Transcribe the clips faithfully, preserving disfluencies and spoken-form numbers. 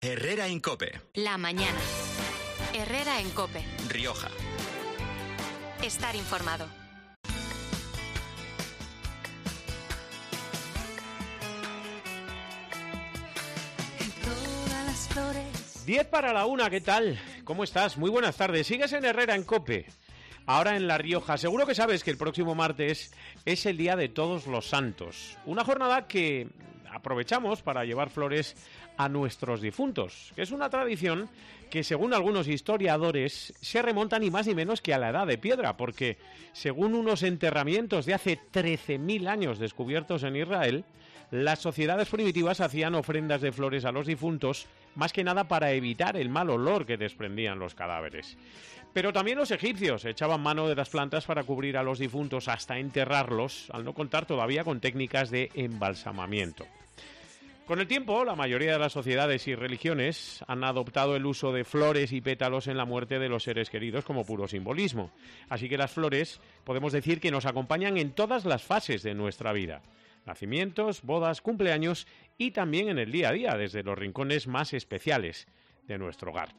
Herrera en COPE. La mañana. Herrera en COPE. Rioja. Estar informado. diez para la una, ¿qué tal? ¿Cómo estás? Muy buenas tardes. Sigues en Herrera en COPE. Ahora en La Rioja. Seguro que sabes que el próximo martes es el Día de Todos los Santos. Una jornada que aprovechamos para llevar flores a nuestros difuntos, que es una tradición que, según algunos historiadores, se remonta ni más ni menos que a la Edad de Piedra, porque según unos enterramientos de hace trece mil años descubiertos en Israel, las sociedades primitivas hacían ofrendas de flores a los difuntos, más que nada para evitar el mal olor que desprendían los cadáveres. Pero también los egipcios echaban mano de las plantas para cubrir a los difuntos hasta enterrarlos, al no contar todavía con técnicas de embalsamamiento. Con el tiempo, la mayoría de las sociedades y religiones han adoptado el uso de flores y pétalos en la muerte de los seres queridos como puro simbolismo. Así que las flores podemos decir que nos acompañan en todas las fases de nuestra vida. Nacimientos, bodas, cumpleaños y también en el día a día, desde los rincones más especiales de nuestro hogar.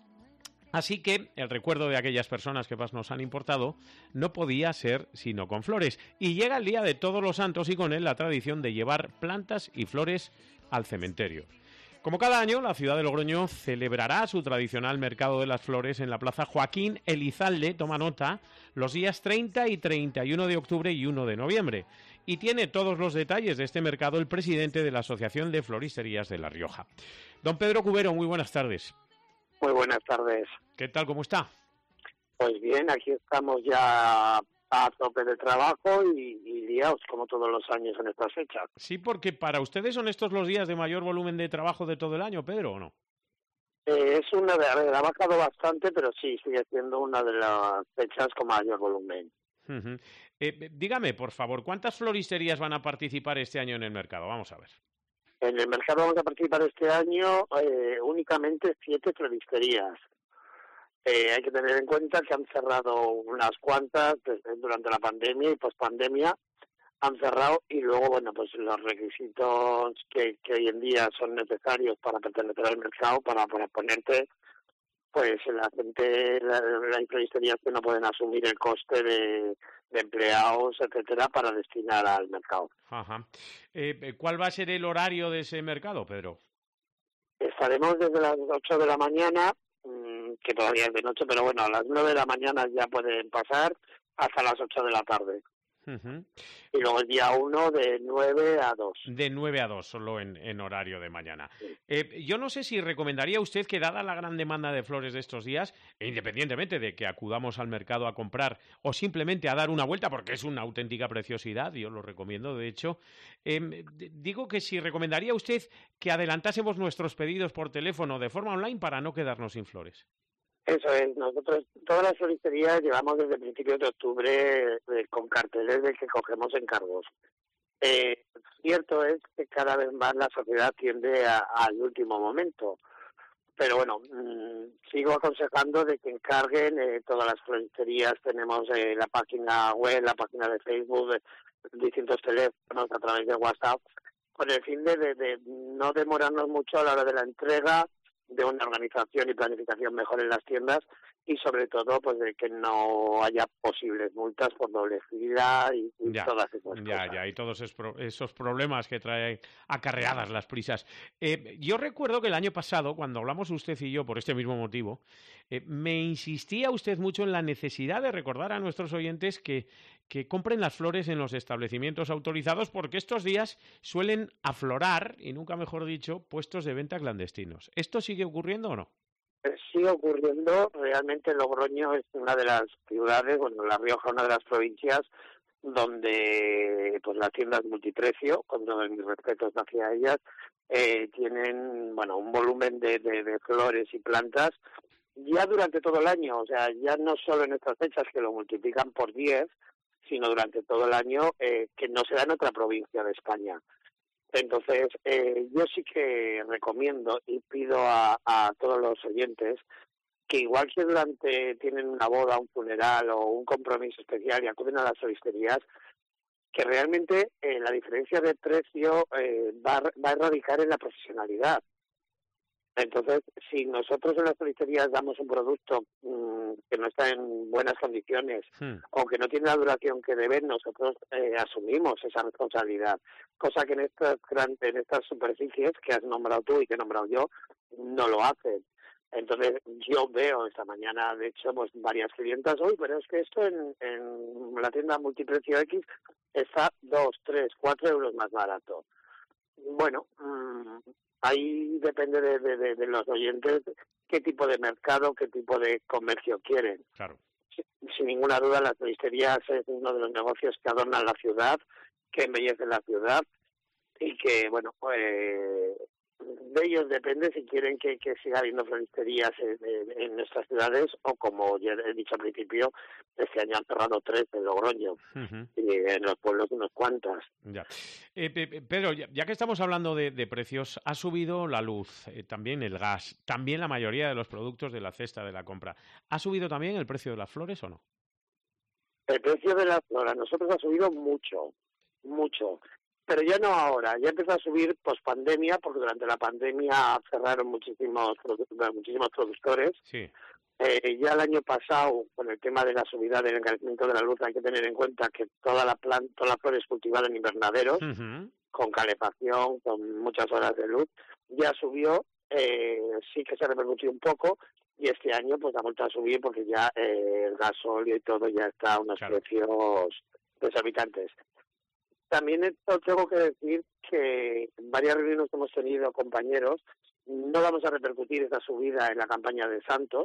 Así que el recuerdo de aquellas personas que más nos han importado no podía ser sino con flores. Y llega el Día de Todos los Santos y con él la tradición de llevar plantas y flores al cementerio. Como cada año, la ciudad de Logroño celebrará su tradicional Mercado de las Flores en la Plaza Joaquín Elizalde, toma nota, los días treinta y treinta y uno de octubre y uno de noviembre. Y tiene todos los detalles de este mercado el presidente de la Asociación de Floristerías de La Rioja. Don Pedro Cubero, muy buenas tardes. Muy buenas tardes. ¿Qué tal? ¿Cómo está? Pues bien, aquí estamos ya a tope de trabajo y, y liados como todos los años en estas fechas. Sí, porque para ustedes son estos los días de mayor volumen de trabajo de todo el año, Pedro, ¿o no? Eh, es una de, a ver, ha bajado bastante, pero sí, sigue siendo una de las fechas con mayor volumen. Uh-huh. eh, dígame, por favor, ¿cuántas floristerías van a participar este año en el mercado? Vamos a ver. En el mercado vamos a participar este año eh, únicamente siete floristerías. Eh, hay que tener en cuenta que han cerrado unas cuantas desde, durante la pandemia y pospandemia, han cerrado y luego, bueno, pues los requisitos que, que hoy en día son necesarios para pertenecer al mercado, para, para ponerte, pues la gente, la, las floristerías que no pueden asumir el coste de, de empleados, etcétera, para destinar al mercado. Ajá. Eh, ¿Cuál va a ser el horario de ese mercado, Pedro? Estaremos desde las ocho de la mañana, que todavía es de noche, pero bueno, a las nueve de la mañana ya pueden pasar hasta las ocho de la tarde. Uh-huh. Y luego el día uno de nueve a dos. De nueve a dos, solo en, en horario de mañana. Sí. Eh, yo no sé si recomendaría usted que, dada la gran demanda de flores de estos días, e independientemente de que acudamos al mercado a comprar o simplemente a dar una vuelta, porque es una auténtica preciosidad, yo lo recomiendo, de hecho, eh, digo que si recomendaría usted que adelantásemos nuestros pedidos por teléfono de forma online para no quedarnos sin flores. Eso es, nosotros todas las floristerías llevamos desde principios de octubre eh, con carteles de que cogemos encargos. Eh, cierto es que cada vez más la sociedad tiende a, al último momento, pero bueno, mmm, sigo aconsejando de que encarguen eh, todas las floristerías. Tenemos eh, la página web, la página de Facebook, eh, distintos teléfonos a través de WhatsApp, con el fin de, de, de no demorarnos mucho a la hora de la entrega, de una organización y planificación mejor en las tiendas y sobre todo pues de que no haya posibles multas por doble fila y, y ya, todas esas ya, cosas. Ya, y todos esos, esos problemas que traen acarreadas las prisas. Eh, yo recuerdo que el año pasado, cuando hablamos usted y yo por este mismo motivo, eh, me insistía usted mucho en la necesidad de recordar a nuestros oyentes que, que compren las flores en los establecimientos autorizados, porque estos días suelen aflorar, y nunca mejor dicho, puestos de venta clandestinos. ¿Esto sigue ocurriendo o no? Sigue ocurriendo. Realmente Logroño es una de las ciudades, bueno, La Rioja una de las provincias donde pues las tiendas multiprecio, con todos mis respetos hacia ellas, eh, tienen bueno un volumen de, de, de flores y plantas ya durante todo el año, o sea, ya no solo en estas fechas que lo multiplican por diez, sino durante todo el año, eh, que no se da en otra provincia de España. Entonces, eh, yo sí que recomiendo y pido a, a todos los oyentes que igual que durante tienen una boda, un funeral o un compromiso especial y acuden a las floristerías, que realmente eh, la diferencia de precio eh, va, va a radicar en la profesionalidad. Entonces, si nosotros en las floristerías damos un producto mmm, que no está en buenas condiciones Hmm. o que no tiene la duración que debe, nosotros eh, asumimos esa responsabilidad. Cosa que en estas, gran- en estas superficies que has nombrado tú y que he nombrado yo, no lo hacen. Entonces, yo veo esta mañana, de hecho, pues varias clientas hoy, pero es que esto en, en la tienda Multiprecio X está dos, tres, cuatro euros más barato. Bueno, mmm, ahí depende de, de, de, de los oyentes qué tipo de mercado, qué tipo de comercio quieren. Claro. Sin, sin ninguna duda, las floristerías es uno de los negocios que adornan la ciudad, que embellecen la ciudad y que, bueno, pues de ellos depende si quieren que, que siga habiendo floristerías en, en, en nuestras ciudades o, como ya he dicho al principio, este año han cerrado tres en Logroño. Uh-huh. Y en los pueblos unos cuantas. Ya. Eh, Pedro, ya, ya que estamos hablando de, de precios, ha subido la luz, eh, también el gas, también la mayoría de los productos de la cesta de la compra. ¿Ha subido también el precio de las flores o no? El precio de las flores a nosotros ha subido mucho, mucho. Pero ya no ahora, ya empezó a subir post-pandemia, porque durante la pandemia cerraron muchísimos, muchísimos productores. Sí. Eh, ya el año pasado, con el tema de la subida del encarecimiento de la luz, hay que tener en cuenta que toda la planta, toda la flor es cultivada en invernaderos, uh-huh. con calefacción, con muchas horas de luz. Ya subió, eh, sí que se repercutió un poco, y este año pues ha vuelto a subir porque ya eh, el gasóleo y todo ya está a unos claro. precios desorbitantes. También tengo que decir que en varias reuniones que hemos tenido compañeros, no vamos a repercutir esta subida en la campaña de Santos,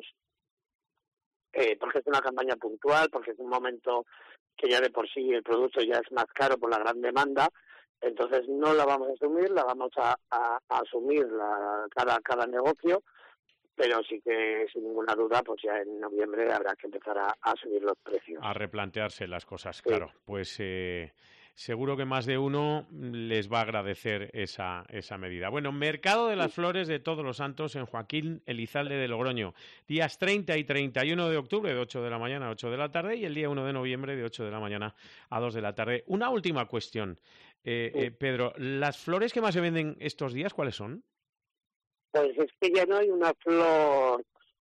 eh, porque es una campaña puntual, porque es un momento que ya de por sí el producto ya es más caro por la gran demanda, entonces no la vamos a asumir, la vamos a, a, a asumir la, cada, cada negocio, pero sí que sin ninguna duda pues ya en noviembre habrá que empezar a, a subir los precios. A replantearse las cosas, sí. Claro, pues... Eh... Seguro que más de uno les va a agradecer esa, esa medida. Bueno, Mercado de las Flores de Todos los Santos en Joaquín Elizalde de Logroño. Días treinta y treinta y uno de octubre de ocho de la mañana a ocho de la tarde y el día uno de noviembre de ocho de la mañana a dos de la tarde. Una última cuestión, eh, eh, Pedro. ¿Las flores que más se venden estos días cuáles son? Pues es que ya no hay una flor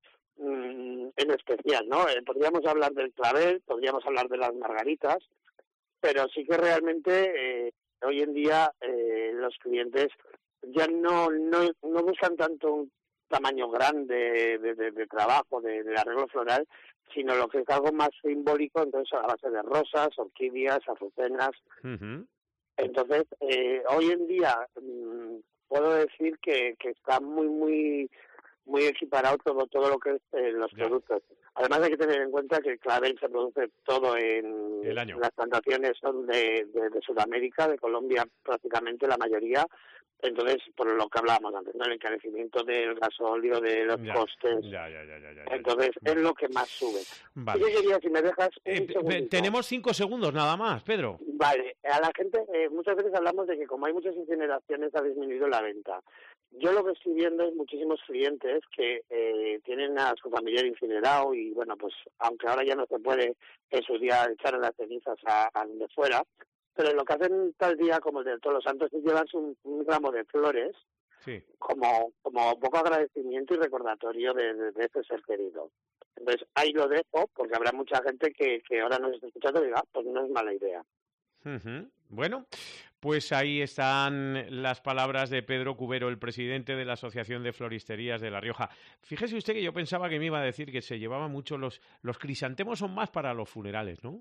mmm, en especial, ¿no? Eh, podríamos hablar del clavel, podríamos hablar de las margaritas, pero sí que realmente eh, hoy en día eh, los clientes ya no, no no buscan tanto un tamaño grande de, de, de trabajo, de, de arreglo floral, sino lo que es algo más simbólico, entonces a base de rosas, orquídeas, azucenas. Uh-huh. Entonces, eh, hoy en día mmm, puedo decir que, que está muy, muy muy equiparado todo, todo lo que es eh, los ya. productos. Además hay que tener en cuenta que el clavel se produce todo en el año. Las plantaciones son de, de, de Sudamérica, de Colombia prácticamente la mayoría. Entonces, por lo que hablábamos antes, ¿no? El encarecimiento del gasóleo, de los ya, costes. Ya, ya, ya, ya, ya, Entonces, ya. es lo que más sube. Vale. Yo quería, si me dejas un eh, segundito. Tenemos cinco segundos nada más, Pedro. Vale, a la gente eh, muchas veces hablamos de que como hay muchas incineraciones ha disminuido la venta. Yo lo que estoy viendo es muchísimos clientes que eh, tienen a su familiar incinerado y bueno, pues aunque ahora ya no se puede en sus días echar las cenizas a, a donde fuera, pero lo que hacen tal día como el de Todos los Santos es llevarse un, un ramo de flores sí. como como poco agradecimiento y recordatorio de, de, de ese ser querido. Entonces ahí lo dejo porque habrá mucha gente que, que ahora nos está escuchando y diga, ah, pues no es mala idea. Uh-huh. Bueno, pues ahí están las palabras de Pedro Cubero, el presidente de la Asociación de Floristerías de La Rioja. Fíjese usted que yo pensaba que me iba a decir que se llevaba mucho los... Los crisantemos son más para los funerales, ¿no?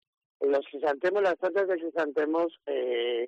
Los crisantemos, las plantas de crisantemos, eh,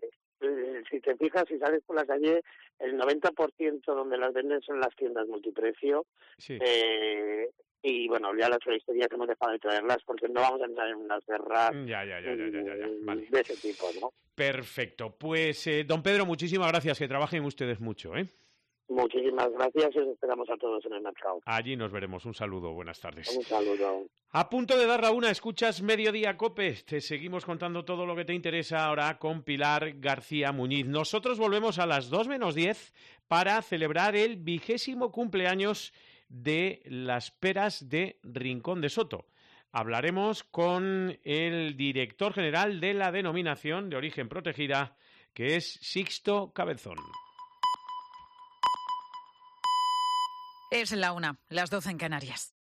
si te fijas, si sales por la calle, el noventa por ciento donde las venden son las tiendas multiprecio. Sí. Eh, y bueno, ya las floristerías hemos dejado de traerlas porque no vamos a entrar en unas guerras ya, ya, ya, ya, ya, ya, ya. Vale. de ese tipo, ¿no? Perfecto. Pues, eh, don Pedro, muchísimas gracias. Que trabajen ustedes mucho, ¿eh? Muchísimas gracias y os esperamos a todos en el mercado. Allí nos veremos. Un saludo. Buenas tardes. Un saludo. A punto de dar la una, escuchas Mediodía Cope. Te seguimos contando todo lo que te interesa ahora con Pilar García Muñiz. Nosotros volvemos a las dos menos diez para celebrar el vigésimo cumpleaños de las peras de Rincón de Soto. Hablaremos con el director general de la denominación de origen protegida, que es Sixto Cabezón. Es la una, las doce en Canarias.